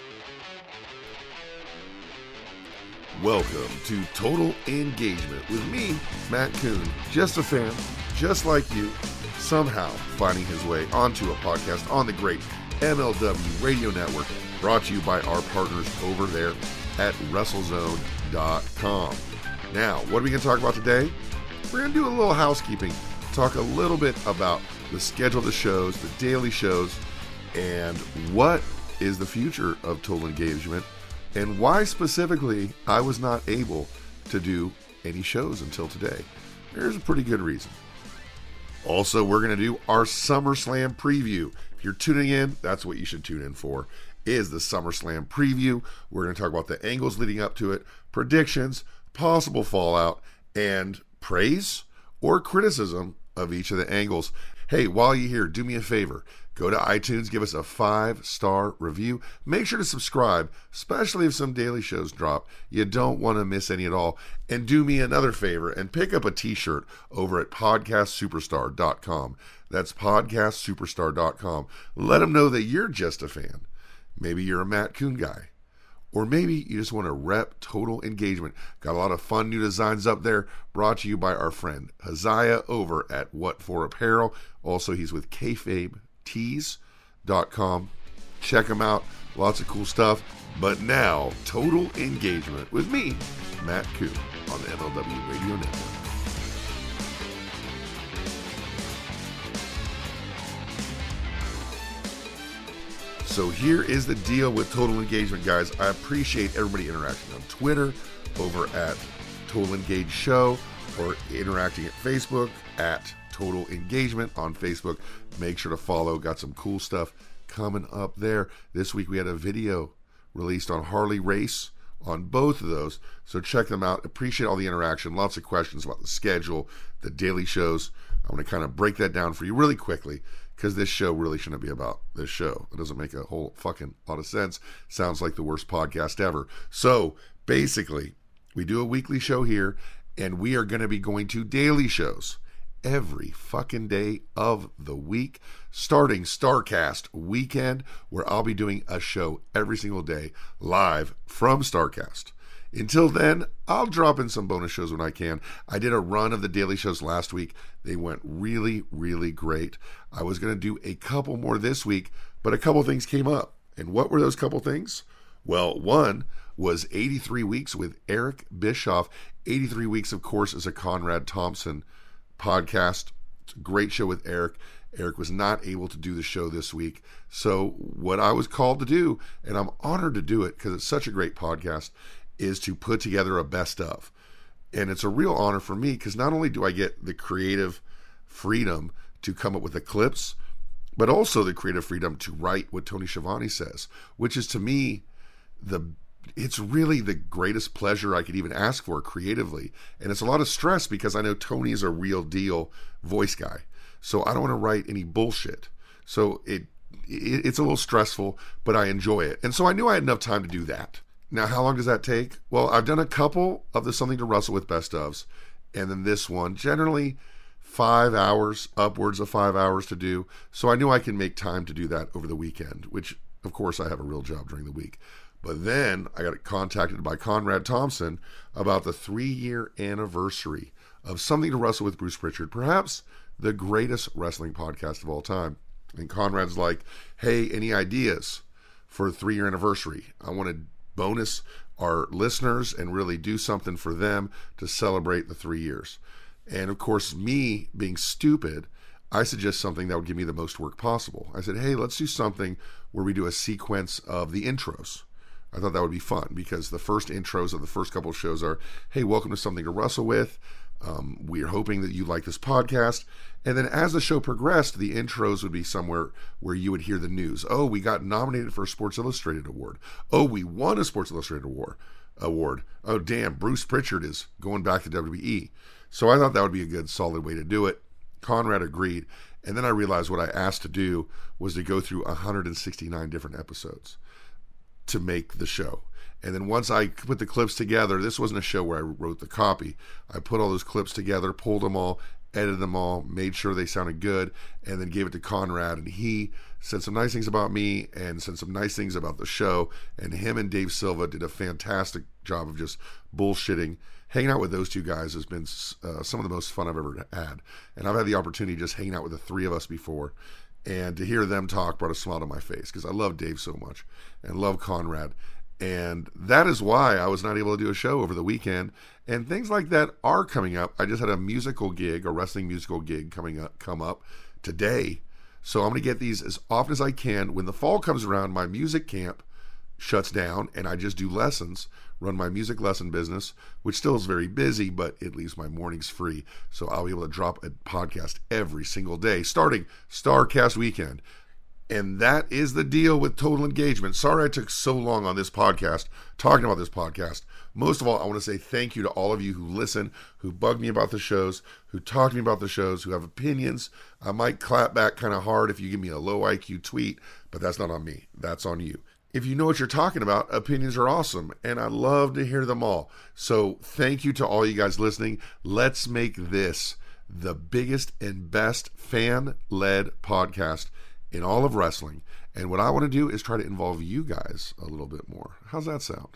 Welcome to Total Engagement with me, Matt Coon, just a fan, just like you, somehow finding his way onto a podcast on the great MLW Radio Network, brought to you by our partners over there at WrestleZone.com. Now, what are we going to talk about today? We're going to do a little housekeeping, talk a little bit about the schedule of the shows, the daily shows, and what is the future of Total Engagement, and why specifically I was not able to do any shows until today. There's a pretty good reason. Also, we're going to do our SummerSlam preview. If you're tuning in, that's what you should tune in for, is the SummerSlam preview. We're going to talk about the angles leading up to it, predictions, possible fallout, and praise or criticism of each of the angles. Hey, while you're here, do me a favor. Go to iTunes, give us a 5-star review. Make sure to subscribe, especially if some daily shows drop. You don't want to miss any at all. And do me another favor and pick up a t-shirt over at podcastsuperstar.com. That's podcastsuperstar.com. Let them know that you're just a fan. Maybe you're a Matt Coon guy. Or maybe you just want to rep Total Engagement. Got a lot of fun new designs up there, brought to you by our friend Haziah over at What For Apparel. Also, he's with kayfabetees.com. Check him out. Lots of cool stuff. But now, Total Engagement with me, Matt Coon, on the MLW Radio Network. So here is the deal with Total Engagement, guys. I appreciate everybody interacting on Twitter, over at Total Engage Show, or interacting at Facebook at Total Engagement on Facebook. Make sure to follow. Got some cool stuff coming up there. This week we had a video released on Harley Race on both of those, so check them out. Appreciate all the interaction. Lots of questions about the schedule, the daily shows. I'm going to kind of break that down for you really quickly, because this show really shouldn't be about this show. It doesn't make a whole fucking lot of sense. Sounds like the worst podcast ever. So basically, we do a weekly show here, and we are going to be going to daily shows every fucking day of the week, starting StarCast weekend, where I'll be doing a show every single day live from StarCast. Until then, I'll drop in some bonus shows when I can. I did a run of the daily shows last week. They went really, really great. I was going to do a couple more this week, but a couple things came up. And what were those couple things? Well, one was 83 Weeks with Eric Bischoff. 83 Weeks, of course, is a Conrad Thompson podcast. It's a great show with Eric. Eric was not able to do the show this week. So what I was called to do, and I'm honored to do it because it's such a great podcast, is to put together a best of. And it's a real honor for me because not only do I get the creative freedom to come up with the clips, but also the creative freedom to write what Tony Schiavone says, which is to me, it's really the greatest pleasure I could even ask for creatively. And it's a lot of stress because I know Tony is a real deal voice guy. So I don't want to write any bullshit. So it's a little stressful, but I enjoy it. And so I knew I had enough time to do that. Now, how long does that take? Well, I've done a couple of the Something to Wrestle With best ofs, and then this one, generally 5 hours, upwards of 5 hours to do. So I knew I can make time to do that over the weekend, which, of course, I have a real job during the week. But then I got contacted by Conrad Thompson about the 3-year anniversary of Something to Wrestle With Bruce Pritchard, perhaps the greatest wrestling podcast of all time. And Conrad's like, hey, any ideas for a 3-year anniversary? I want to bonus our listeners and really do something for them to celebrate the 3 years. And of course, me being stupid, I suggest something that would give me the most work possible. I said, hey, let's do something where we do a sequence of the intros. I thought that would be fun because the first intros of the first couple of shows are, hey, welcome to Something to Wrestle With. We are hoping that you like this podcast. And then as the show progressed, the intros would be somewhere where you would hear the news. Oh, we got nominated for a Sports Illustrated award. Oh, we won a Sports Illustrated award. Oh, damn, Bruce Pritchard is going back to WWE. So I thought that would be a good, solid way to do it. Conrad agreed. And then I realized what I asked to do was to go through 169 different episodes to make the show. And then once I put the clips together, this wasn't a show where I wrote the copy. I put all those clips together, pulled them all, edited them all, made sure they sounded good, and then gave it to Conrad, and he said some nice things about me and said some nice things about the show, and him and Dave Silva did a fantastic job of just bullshitting. Hanging out with those two guys has been some of the most fun I've ever had, and I've had the opportunity just hanging out with the three of us before, and to hear them talk brought a smile to my face, because I love Dave so much and love Conrad. And that is why I was not able to do a show over the weekend. And things like that are coming up. I just had a musical gig, a wrestling musical gig come up today. So I'm going to get these as often as I can. When the fall comes around, my music camp shuts down and I just do lessons, run my music lesson business, which still is very busy, but it leaves my mornings free. So I'll be able to drop a podcast every single day, starting StarCast weekend. And that is the deal with Total Engagement. Sorry I took so long on this podcast, talking about this podcast. Most of all, I want to say thank you to all of you who listen, who bug me about the shows, who talk to me about the shows, who have opinions. I might clap back kind of hard if you give me a low IQ tweet, but that's not on me. That's on you. If you know what you're talking about, opinions are awesome, and I love to hear them all. So thank you to all you guys listening. Let's make this the biggest and best fan-led podcast in all of wrestling. And what I want to do is try to involve you guys a little bit more. How's that sound?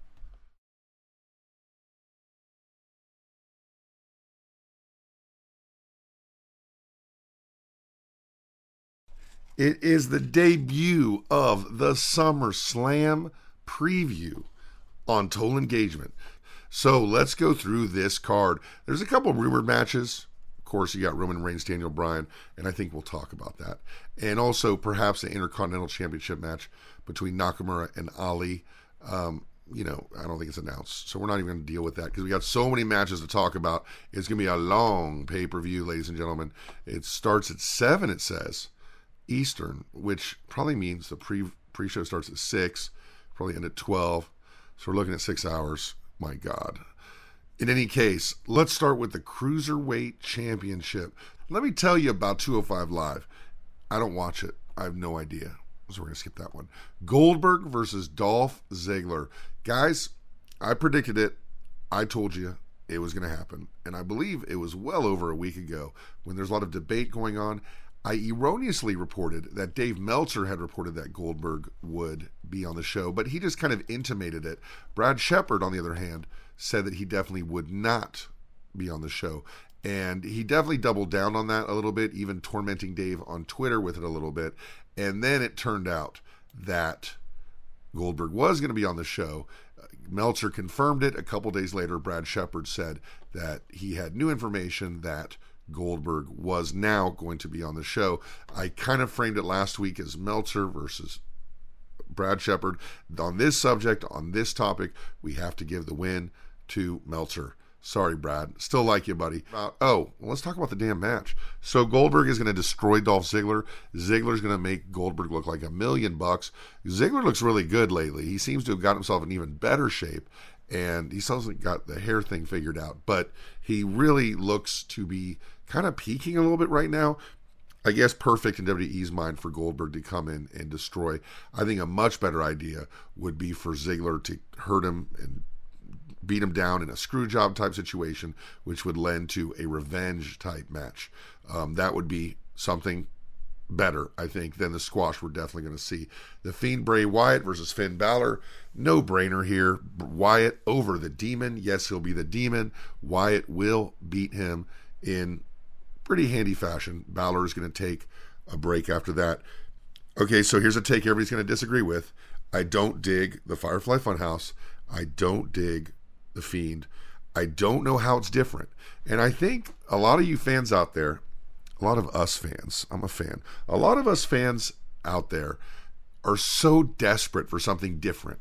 It is the debut of the SummerSlam preview on Total Engagement. So let's go through this card. There's a couple rumored matches. Of course, you got Roman Reigns, Daniel Bryan, and I think we'll talk about that. And also perhaps an Intercontinental Championship match between Nakamura and Ali. I don't think it's announced, so we're not even going to deal with that because we got so many matches to talk about. It's going to be a long pay-per-view, ladies and gentlemen. It starts at 7, it says, Eastern, which probably means the pre-show starts at 6, probably end at 12. So we're looking at 6 hours. My God. In any case, let's start with the Cruiserweight Championship. Let me tell you about 205 Live. I don't watch it. I have no idea. So we're going to skip that one. Goldberg versus Dolph Ziggler. Guys, I predicted it. I told you it was going to happen. And I believe it was well over a week ago when there's a lot of debate going on. I erroneously reported that Dave Meltzer had reported that Goldberg would be on the show, but he just kind of intimated it. Brad Shepard, on the other hand, said that he definitely would not be on the show. And he definitely doubled down on that a little bit, even tormenting Dave on Twitter with it a little bit. And then it turned out that Goldberg was going to be on the show. Meltzer confirmed it. A couple days later, Brad Shepard said that he had new information that Goldberg was now going to be on the show. I kind of framed it last week as Meltzer versus Brad Shepard. On this subject, on this topic, we have to give the win to Meltzer. Sorry, Brad. Still like you, buddy. Let's talk about the damn match. So Goldberg is going to destroy Dolph Ziggler. Ziggler's going to make Goldberg look like $1 million. Ziggler looks really good lately. He seems to have got himself in even better shape, and he still hasn't got the hair thing figured out, but he really looks to be kind of peaking a little bit right now. I guess perfect in WWE's mind for Goldberg to come in and destroy. I think a much better idea would be for Ziggler to hurt him and beat him down in a screw job type situation, which would lend to a revenge type match. That would be something better, I think, than the squash we're definitely going to see. The Fiend Bray Wyatt versus Finn Balor. No brainer here. Wyatt over the Demon. Yes, he'll be the Demon. Wyatt will beat him in pretty handy fashion. Balor is going to take a break after that. Okay, so here's a take everybody's going to disagree with. I don't dig the Firefly Funhouse. I don't dig the Fiend. I don't know how it's different. And I think a lot of you fans out there, a lot of us fans, I'm a fan, a lot of us fans out there are so desperate for something different,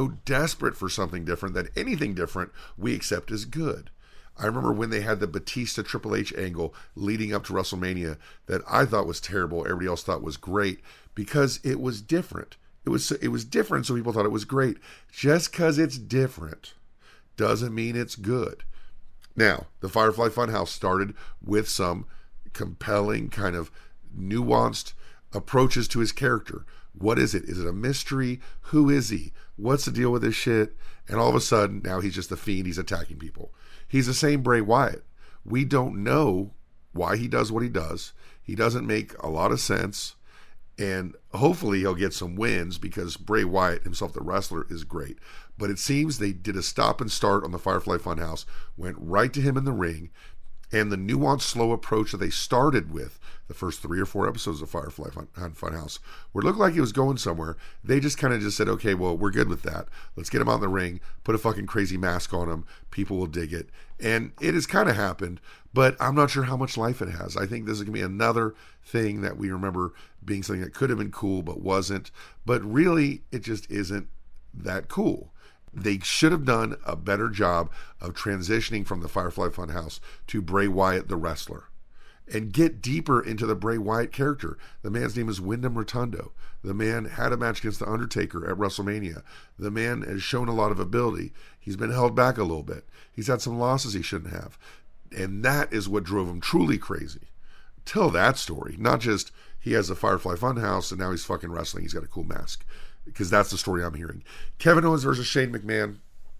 that anything different we accept as good. I remember when they had the Batista Triple H angle leading up to WrestleMania that I thought was terrible, everybody else thought was great, because it was different. It was different, so people thought it was great. Just because it's different doesn't mean it's good. Now, the Firefly Funhouse started with some compelling, kind of nuanced approaches to his character. What is it? Is it a mystery? Who is he? What's the deal with this shit? And all of a sudden, now he's just the Fiend. He's attacking people. He's the same Bray Wyatt. We don't know why he does what he does. He doesn't make a lot of sense. And hopefully he'll get some wins because Bray Wyatt himself, the wrestler, is great. But it seems they did a stop and start on the Firefly Funhouse, went right to him in the ring, and the nuanced, slow approach that they started with the first 3 or 4 episodes of Firefly Funhouse, where it looked like it was going somewhere, they just kind of just said, okay, well, we're good with that. Let's get him out in the ring, put a fucking crazy mask on him. People will dig it. And it has kind of happened, but I'm not sure how much life it has. I think this is going to be another thing that we remember being something that could have been cool but wasn't. But really, it just isn't that cool. They should have done a better job of transitioning from the Firefly Funhouse to Bray Wyatt, the wrestler, and get deeper into the Bray Wyatt character. The man's name is Wyndham Rotundo. The man had a match against The Undertaker at WrestleMania. The man has shown a lot of ability. He's been held back a little bit. He's had some losses he shouldn't have. And that is what drove him truly crazy. Tell that story, not just he has a Firefly Funhouse and now he's fucking wrestling. He's got a cool mask. Because that's the story I'm hearing. Kevin Owens versus Shane McMahon.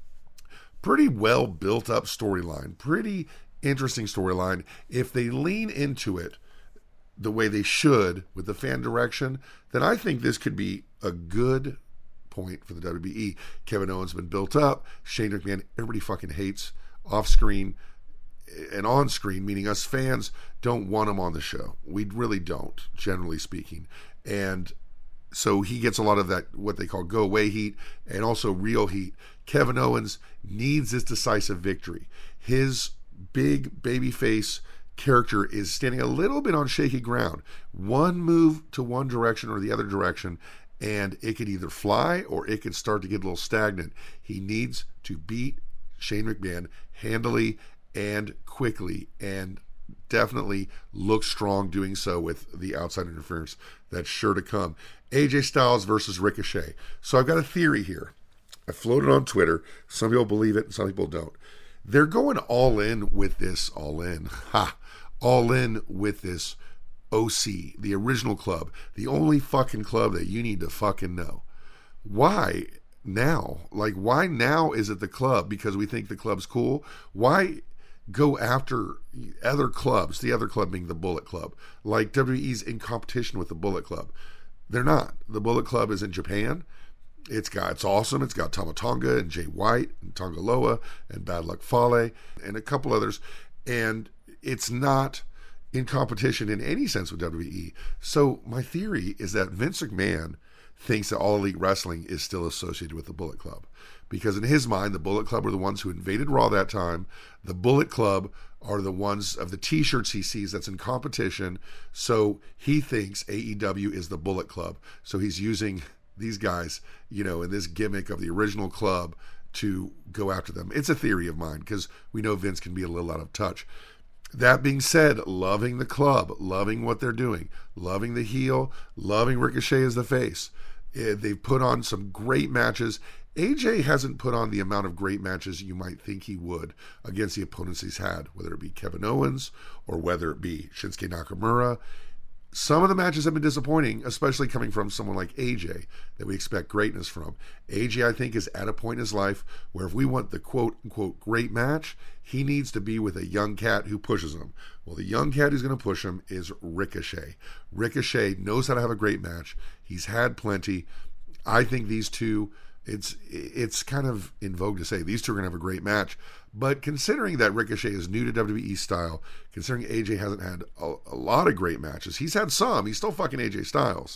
Pretty well built up storyline. Pretty interesting storyline. If they lean into it the way they should with the fan direction, then I think this could be a good point for the WWE. Kevin Owens has been built up. Shane McMahon, everybody fucking hates off screen and on screen, meaning us fans don't want him on the show. We really don't, generally speaking. And so he gets a lot of that, what they call go away heat, and also real heat. Kevin Owens needs this decisive victory. His big babyface character is standing a little bit on shaky ground. One move to one direction or the other direction, and it could either fly or it could start to get a little stagnant. He needs to beat Shane McMahon handily and quickly, and definitely look strong doing so with the outside interference that's sure to come. AJ Styles versus Ricochet. So I've got a theory here. I floated on Twitter. Some people believe it and some people don't. They're going all in with this, all in with this OC, the original club, the only fucking club that you need to fucking know. Why now? Like, why now is it the club? Because we think the club's cool? Why go after other clubs, the other club being the Bullet Club? Like, WWE's in competition with the Bullet Club. They're not. The Bullet Club is in Japan. It's awesome. It's got Tama Tonga and Jay White and Tonga Loa and Bad Luck Fale and a couple others. And it's not in competition in any sense with WWE. So my theory is that Vince McMahon thinks that All Elite Wrestling is still associated with the Bullet Club. Because in his mind, the Bullet Club were the ones who invaded Raw that time. The Bullet Club are the ones of the t-shirts he sees that's in competition. So he thinks AEW is the Bullet Club. So he's using these guys, in this gimmick of the original club to go after them. It's a theory of mine because we know Vince can be a little out of touch. That being said, loving the club, loving what they're doing, loving the heel, loving Ricochet as the face. They've put on some great matches. AJ hasn't put on the amount of great matches you might think he would against the opponents he's had, whether it be Kevin Owens or whether it be Shinsuke Nakamura. Some of the matches have been disappointing, especially coming from someone like AJ that we expect greatness from. AJ, I think, is at a point in his life where if we want the quote-unquote great match, he needs to be with a young cat who pushes him. Well, the young cat who's going to push him is Ricochet. Ricochet knows how to have a great match. He's had plenty. I think these two, it's kind of in vogue to say these two are going to have a great match. But considering that Ricochet is new to WWE style, considering AJ hasn't had a lot of great matches, he's had some. He's still fucking AJ Styles.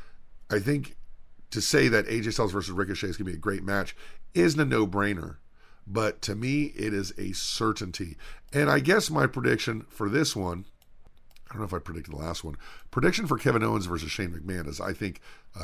I think to say that AJ Styles versus Ricochet is going to be a great match isn't a no-brainer. But to me, it is a certainty. And I guess my prediction for this one, I don't know if I predicted the last one, prediction for Kevin Owens versus Shane McMahon is I think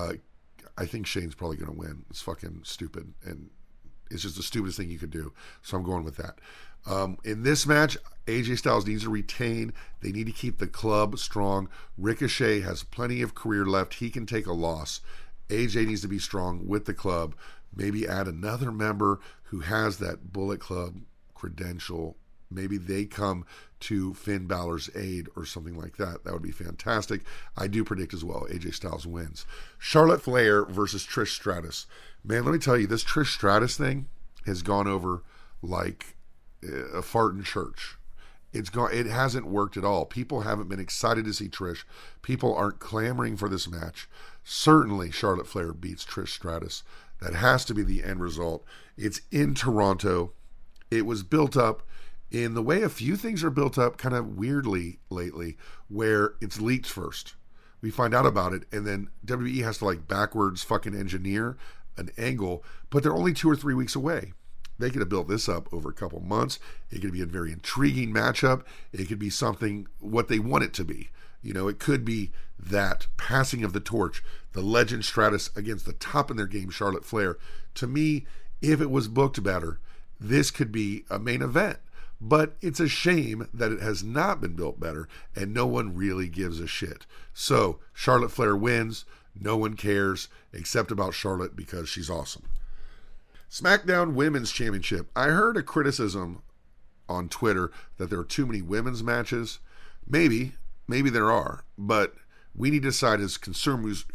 Shane's probably going to win. It's fucking stupid. And it's just the stupidest thing you could do. So I'm going with that. In this match, AJ Styles needs to retain. They need to keep the club strong. Ricochet has plenty of career left. He can take a loss. AJ needs to be strong with the club. Maybe add another member who has that Bullet Club credential. Maybe they come to Finn Balor's aid or something like that. That would be fantastic. I do predict as well AJ Styles wins. Charlotte Flair versus Trish Stratus. Man, let me tell you, this Trish Stratus thing has gone over like a fart in church. It's gone. It hasn't worked at all. People haven't been excited to see Trish. People aren't clamoring for this match. Certainly, Charlotte Flair beats Trish Stratus. That has to be the end result. It's in Toronto. It was built up in the way a few things are built up kind of weirdly lately, where it's leaked first. We find out about it, and then WWE has to like backwards fucking engineer an angle, but they're only 2 or 3 weeks away. They could have built this up over a couple months. It could be a very intriguing matchup. It could be something what they want it to be. You know, it could be that passing of the torch, the legend Stratus against the top in their game, Charlotte Flair. To me, if it was booked better, this could be a main event. But it's a shame that it has not been built better, and no one really gives a shit. So, Charlotte Flair wins. No one cares except about Charlotte because she's awesome. SmackDown Women's Championship. I heard a criticism on Twitter that there are too many women's matches. Maybe there are, but we need to decide as consumers.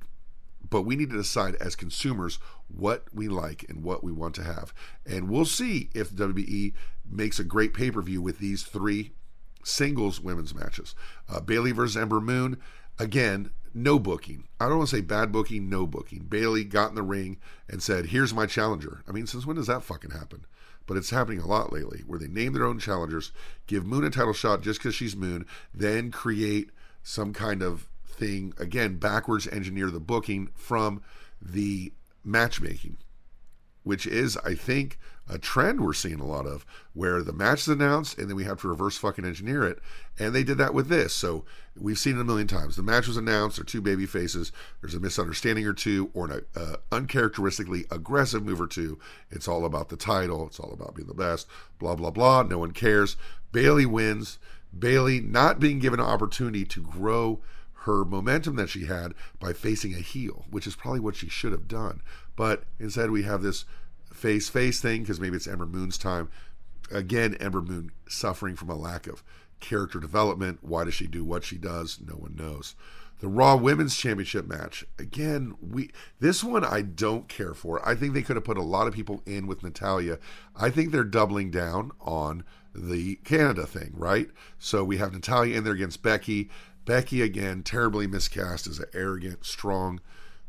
But we need to decide as consumers what we like and what we want to have, and we'll see if WWE makes a great pay-per-view with these 3 singles women's matches. Bayley versus Ember Moon. Again, no booking. I don't want to say bad booking, no booking. Bayley got in the ring and said, here's my challenger. I mean, since when does that fucking happen? But it's happening a lot lately, where they name their own challengers, give Moon a title shot just because she's Moon, then create some kind of thing, again, backwards engineer the booking from the matchmaking, which is, I think, a trend we're seeing a lot of, where the match is announced and then we have to reverse fucking engineer it. And they did that with this. So we've seen it a million times. The match was announced, there are 2 baby faces, there's a misunderstanding or 2, or an uncharacteristically aggressive move or 2. It's all about the title. It's all about being the best. Blah, blah, blah. No one cares. Bayley wins. Bayley not being given an opportunity to grow her momentum that she had by facing a heel, which is probably what she should have done. But instead we have this face thing, because maybe it's Ember Moon's time. Again, Ember Moon suffering from a lack of character development. Why does she do what she does? No one knows. The Raw Women's Championship match. Again, this one I don't care for. I think they could have put a lot of people in with Natalya. I think they're doubling down on the Canada thing, right? So we have Natalya in there against Becky. Becky, again, terribly miscast as an arrogant, strong,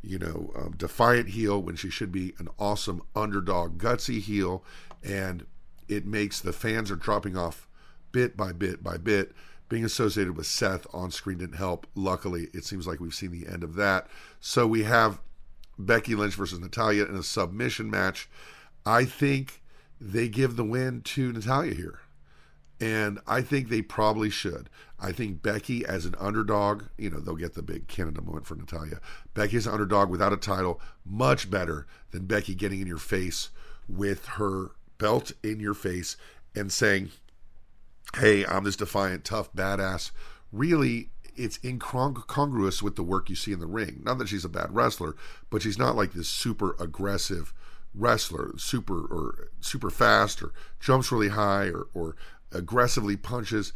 defiant heel when she should be an awesome underdog, gutsy heel. And it makes the fans are dropping off bit by bit by bit. Being associated with Seth on screen didn't help. Luckily, it seems like we've seen the end of that. So we have Becky Lynch versus Natalya in a submission match. I think they give the win to Natalya here. And I think they probably should. I think Becky as an underdog, they'll get the big Canada moment for Natalya. Becky as an underdog without a title, much better than Becky getting in your face with her belt in your face and saying, hey, I'm this defiant, tough, badass. Really, it's incongruous with the work you see in the ring. Not that she's a bad wrestler, but she's not like this super aggressive wrestler, super fast, or jumps really high, or aggressively punches.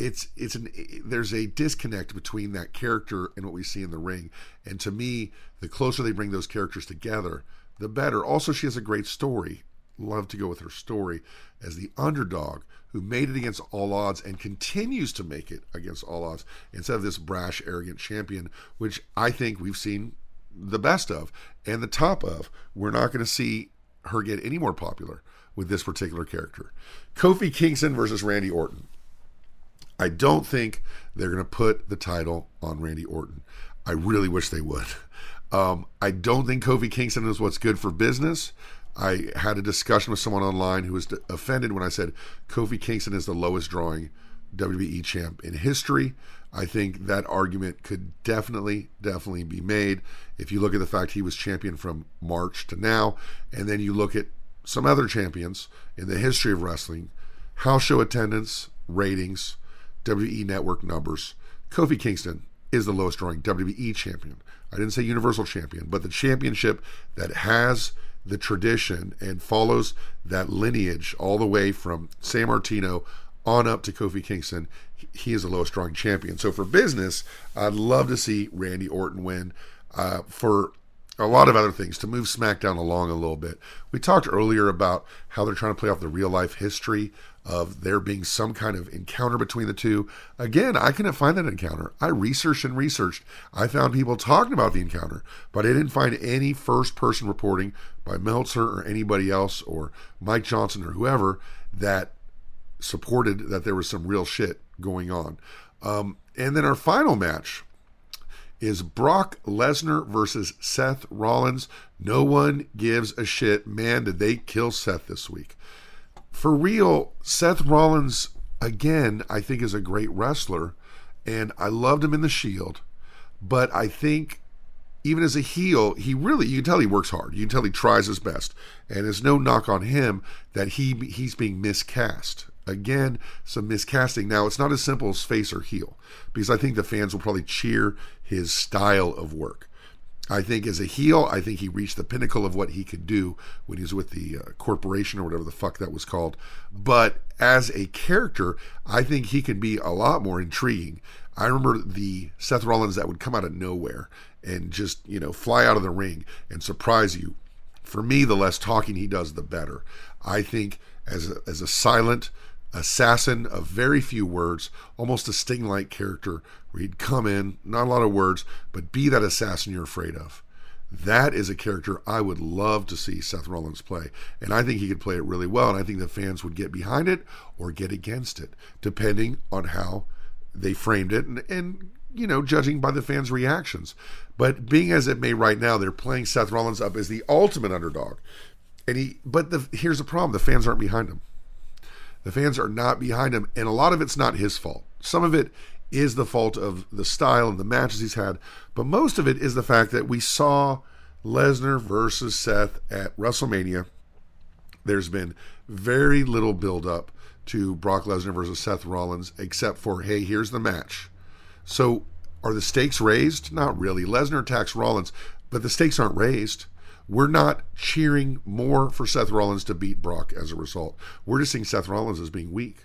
There's a disconnect between that character and what we see in the ring. And to me, the closer they bring those characters together, the better. Also, she has a great story. Love to go with her story as the underdog who made it against all odds and continues to make it against all odds instead of this brash, arrogant champion, which I think we've seen the best of and the top of. We're not going to see her get any more popular with this particular character. Kofi Kingston versus Randy Orton. I don't think they're going to put the title on Randy Orton. I really wish they would. I don't think Kofi Kingston is what's good for business. I had a discussion with someone online who was offended when I said Kofi Kingston is the lowest drawing WWE champ in history. I think that argument could definitely be made if you look at the fact he was champion from March to now, and then you look at some other champions in the history of wrestling, house show attendance, ratings, WWE Network numbers. Kofi Kingston is the lowest drawing WWE champion. I didn't say Universal Champion, but the championship that has the tradition and follows that lineage all the way from San Martino on up to Kofi Kingston. He is the lowest drawing champion. So for business, I'd love to see Randy Orton win. For a lot of other things to move SmackDown along a little bit. We talked earlier about how they're trying to play off the real life history of there being some kind of encounter between the two. Again, I couldn't find that encounter. I researched and researched. I found people talking about the encounter, but I didn't find any first person reporting by Meltzer or anybody else or Mike Johnson or whoever that supported that there was some real shit going on. And then our final match is Brock Lesnar versus Seth Rollins. No one gives a shit. Man, did they kill Seth this week. For real, Seth Rollins, again, I think is a great wrestler, and I loved him in the Shield, but I think even as a heel, you can tell he works hard. You can tell he tries his best, and there's no knock on him that he's being miscast. Again, some miscasting. Now, it's not as simple as face or heel, because I think the fans will probably cheer his style of work. I think as a heel, I think he reached the pinnacle of what he could do when he was with the corporation or whatever the fuck that was called. But as a character, I think he can be a lot more intriguing. I remember the Seth Rollins that would come out of nowhere and just, fly out of the ring and surprise you. For me, the less talking he does, the better. I think as a silent assassin of very few words, almost a Sting-like character where he'd come in, not a lot of words, but be that assassin you're afraid of. That is a character I would love to see Seth Rollins play. And I think he could play it really well. And I think the fans would get behind it or get against it, depending on how they framed it and judging by the fans' reactions. But being as it may right now, they're playing Seth Rollins up as the ultimate underdog. Here's the problem. The fans aren't behind him. The fans are not behind him, and a lot of it's not his fault. Some of it is the fault of the style and the matches he's had, but most of it is the fact that we saw Lesnar versus Seth at WrestleMania. There's been very little build-up to Brock Lesnar versus Seth Rollins, except for, hey, here's the match. So are the stakes raised? Not really. Lesnar attacks Rollins, but the stakes aren't raised. We're not cheering more for Seth Rollins to beat Brock as a result. We're just seeing Seth Rollins as being weak.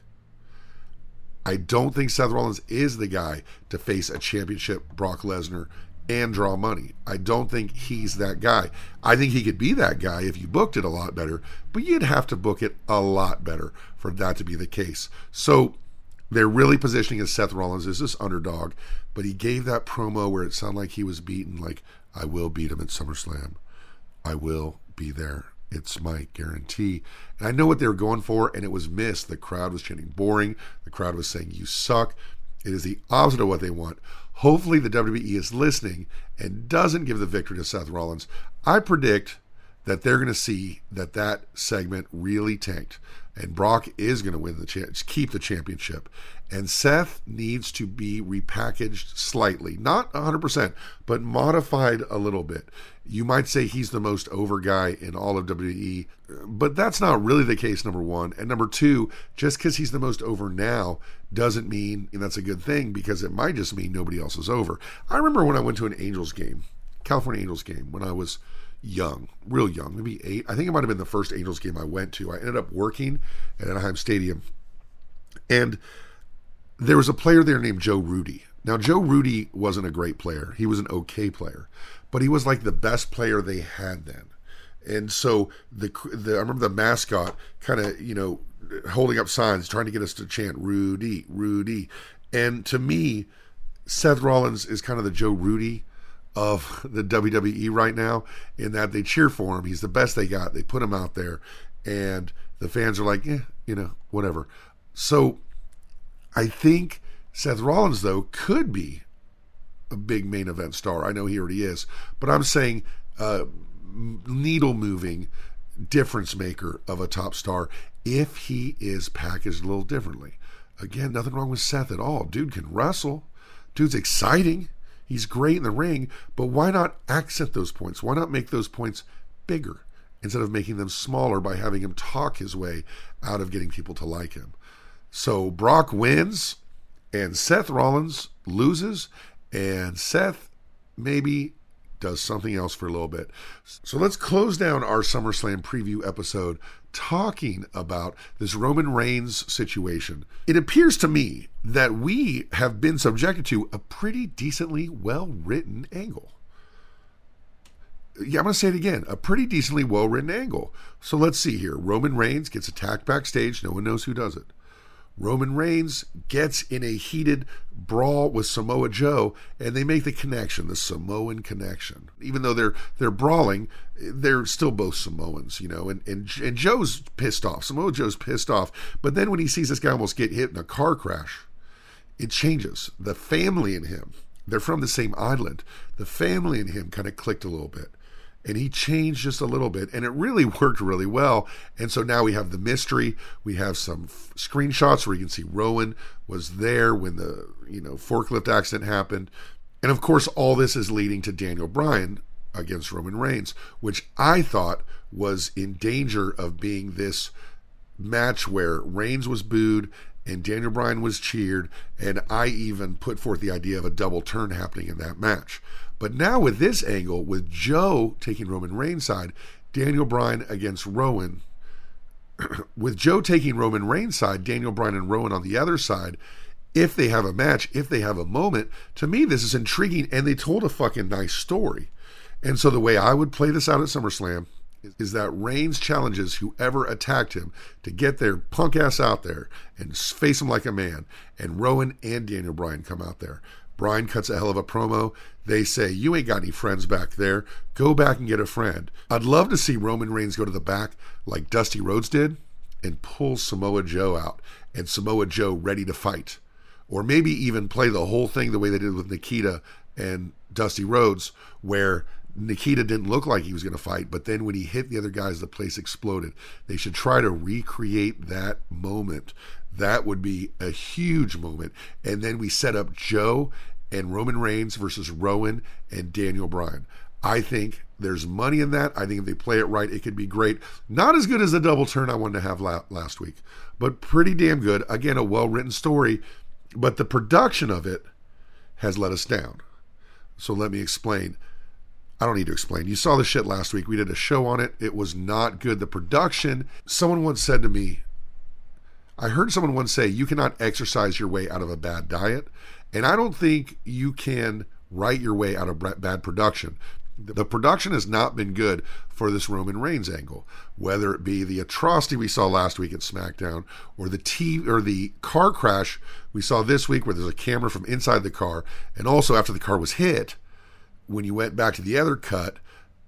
I don't think Seth Rollins is the guy to face a championship Brock Lesnar and draw money. I don't think he's that guy. I think he could be that guy if you booked it a lot better, but you'd have to book it a lot better for that to be the case. So they're really positioning as Seth Rollins as this underdog, but he gave that promo where it sounded like he was beaten, like, I will beat him at SummerSlam. I will be there. It's my guarantee. And I know what they were going for, and it was missed. The crowd was chanting boring. The crowd was saying, you suck. It is the opposite of what they want. Hopefully the WWE is listening and doesn't give the victory to Seth Rollins. I predict that they're going to see that segment really tanked, and Brock is going to win keep the championship. And Seth needs to be repackaged slightly, not 100%, but modified a little bit. You might say he's the most over guy in all of WWE, but that's not really the case, number one. And number two, just because he's the most over now doesn't mean, and that's a good thing, because it might just mean nobody else is over. I remember when I went to an Angels game, California Angels game, when I was young, real young, maybe 8. I think it might have been the first Angels game I went to. I ended up working at Anaheim Stadium, and there was a player there named Joe Rudi. Now, Joe Rudi wasn't a great player. He was an okay player, but he was like the best player they had then. And so I remember the mascot kind of, holding up signs, trying to get us to chant Rudy, Rudy. And to me, Seth Rollins is kind of the Joe Rudi of the WWE right now, in that they cheer for him. He's the best they got. They put him out there, and the fans are like, whatever. So I think Seth Rollins, though, could be a big main event star. I know he already is, but I'm saying needle-moving difference maker of a top star if he is packaged a little differently. Again, nothing wrong with Seth at all. Dude can wrestle. Dude's exciting. He's great in the ring, but why not accent those points? Why not make those points bigger instead of making them smaller by having him talk his way out of getting people to like him? So Brock wins, and Seth Rollins loses, and Seth maybe does something else for a little bit. So let's close down our SummerSlam preview episode talking about this Roman Reigns situation. It appears to me that we have been subjected to a pretty decently well-written angle. yeah, I'm going to say it again, a pretty decently well-written angle. So let's see here. Roman Reigns gets attacked backstage. No one knows who does it. Roman Reigns gets in a heated brawl with Samoa Joe, and they make the connection, the Samoan connection. Even though they're brawling, they're still both Samoans, you know, and Joe's pissed off. Samoa Joe's pissed off. But then when he sees this guy almost get hit in a car crash, it changes. The family in him, they're from the same island. The family in him kind of clicked a little bit. And he changed just a little bit, and it really worked really well. And so now we have the mystery. We have some screenshots where you can see Rowan was there when the forklift accident happened. And of course, all this is leading to Daniel Bryan against Roman Reigns, which I thought was in danger of being this match where Reigns was booed and Daniel Bryan was cheered, and I even put forth the idea of a double turn happening in that match. But now with this angle, with Joe taking Roman Reigns' side, Daniel Bryan against Rowan, with Joe taking Roman Reigns' side, Daniel Bryan and Rowan on the other side, if they have a match, if they have a moment, to me this is intriguing, and they told a fucking nice story. And so the way I would play this out at SummerSlam is that Reigns challenges whoever attacked him to get their punk ass out there and face him like a man, and Rowan and Daniel Bryan come out there. Bryan cuts a hell of a promo. They say, you ain't got any friends back there. Go back and get a friend. I'd love to see Roman Reigns go to the back like Dusty Rhodes did and pull Samoa Joe out, and Samoa Joe ready to fight. Or maybe even play the whole thing the way they did with Nikita and Dusty Rhodes, where Nikita didn't look like he was going to fight, but then when he hit the other guys, the place exploded. They should try to recreate that moment. That would be a huge moment. And then we set up Joe and Roman Reigns versus Rowan and Daniel Bryan. I think there's money in that. I think if they play it right, it could be great. Not as good as the double turn I wanted to have last week, but pretty damn good. Again, a well-written story, but the production of it has let us down. So let me explain. I don't need to explain. You saw the shit last week. We did a show on it. It was not good. The production, someone once said to me, I heard someone once say, you cannot exercise your way out of a bad diet. And I don't think you can write your way out of bad production. The production has not been good for this Roman Reigns angle, whether it be the atrocity we saw last week at SmackDown, or the car crash we saw this week where there's a camera from inside the car, and also after the car was hit, when you went back to the other cut,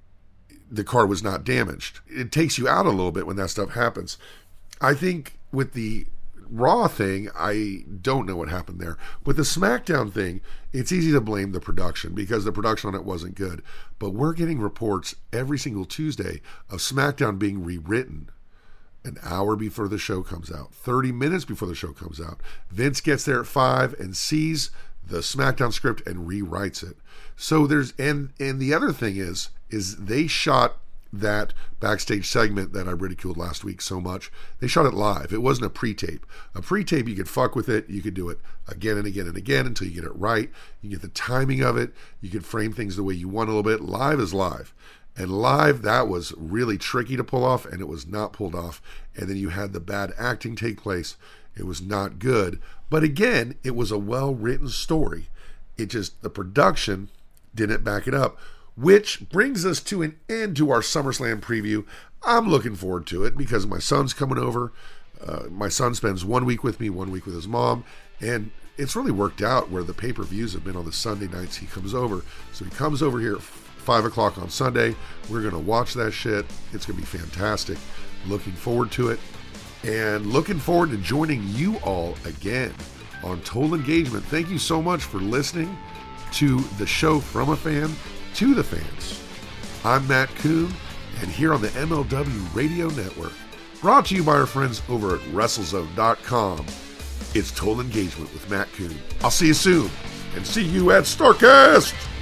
the car was not damaged. It takes you out a little bit when that stuff happens. I think with the Raw thing, I don't know what happened there. With the SmackDown thing, it's easy to blame the production because the production on it wasn't good. But we're getting reports every single Tuesday of SmackDown being rewritten an hour before the show comes out, 30 minutes before the show comes out. Vince gets there at 5 and sees the SmackDown script and rewrites it. So there's, and the other thing is they shot that backstage segment that I ridiculed last week so much. They shot it live. It wasn't a pre-tape. A pre-tape, you could fuck with it. You could do it again and again and again until you get it right. You get the timing of it. You could frame things the way you want a little bit. Live is live. And live, that was really tricky to pull off, and it was not pulled off. And then you had the bad acting take place. It was not good. But again, it was a well-written story. It just, the production didn't back it up. Which brings us to an end to our SummerSlam preview. I'm looking forward to it because my son's coming over. My son spends 1 week with me, 1 week with his mom. And it's really worked out where the pay-per-views have been on the Sunday nights he comes over. So he comes over here at 5 o'clock on Sunday. We're going to watch that shit. It's going to be fantastic. Looking forward to it. And looking forward to joining you all again on Total Engagement. Thank you so much for listening to the show from a fan to the fans. I'm Matt Coon, and here on the MLW Radio Network, brought to you by our friends over at WrestleZone.com, it's Total Engagement with Matt Coon. I'll see you soon, and see you at StarCast!